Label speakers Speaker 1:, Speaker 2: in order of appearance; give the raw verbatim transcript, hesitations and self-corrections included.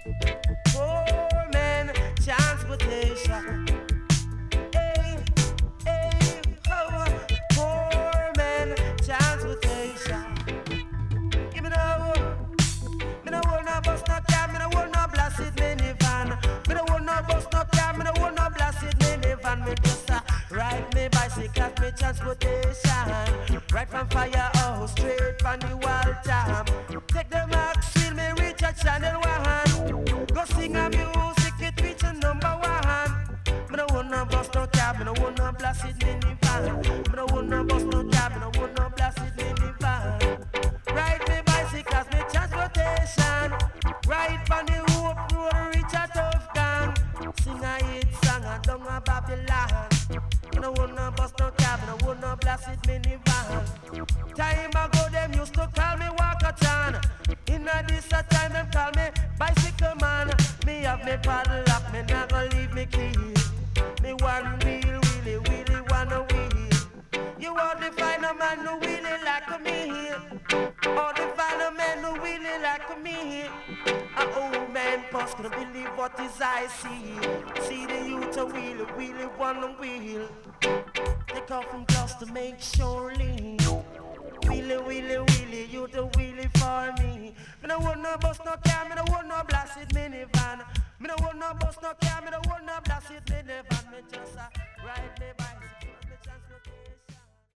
Speaker 1: Poor man, transportation. Hey, hey, oh, poor man, transportation. Give me the me no want no bus, no cab, me no want no blasted minivan. Me no want no bus, no cab, me no want no blasted minivan. Me just uh, ride me bicycle, me transportation. Right from firehouse, straight from the wall jam. Take the max, feel me reach a channel one. Go sing a music, it reach a number one. Me no want no bus, no cab, me no want no blasted minivan. Me no want no bus, no cab, me no want no blasted minivan. Ride me bicycles, me transportation. Ride from the hope road, reach a tough gang. Sing a hit song and down a Babylon. Me no want no bus, no cab, me no want no blasted minivan. Time ago them used to call me Walker-chan. In a this a time them call me bicycle man. Me have me paddle up, me not gonna leave me key. Me one wheel, wheelie, wheelie, one a wheel. You are the final man who really like me. All the final men who really like me. An old man boss couldn't believe what his eyes see. See the youth a wheel, wheelie, one a wheel. They come from close to make sure lean. Wheelie, wheelie, wheelie, you the wheelie for me. Me no want no bus, no car, me no want no blasted minivan. Me no want no bus, no car, me no want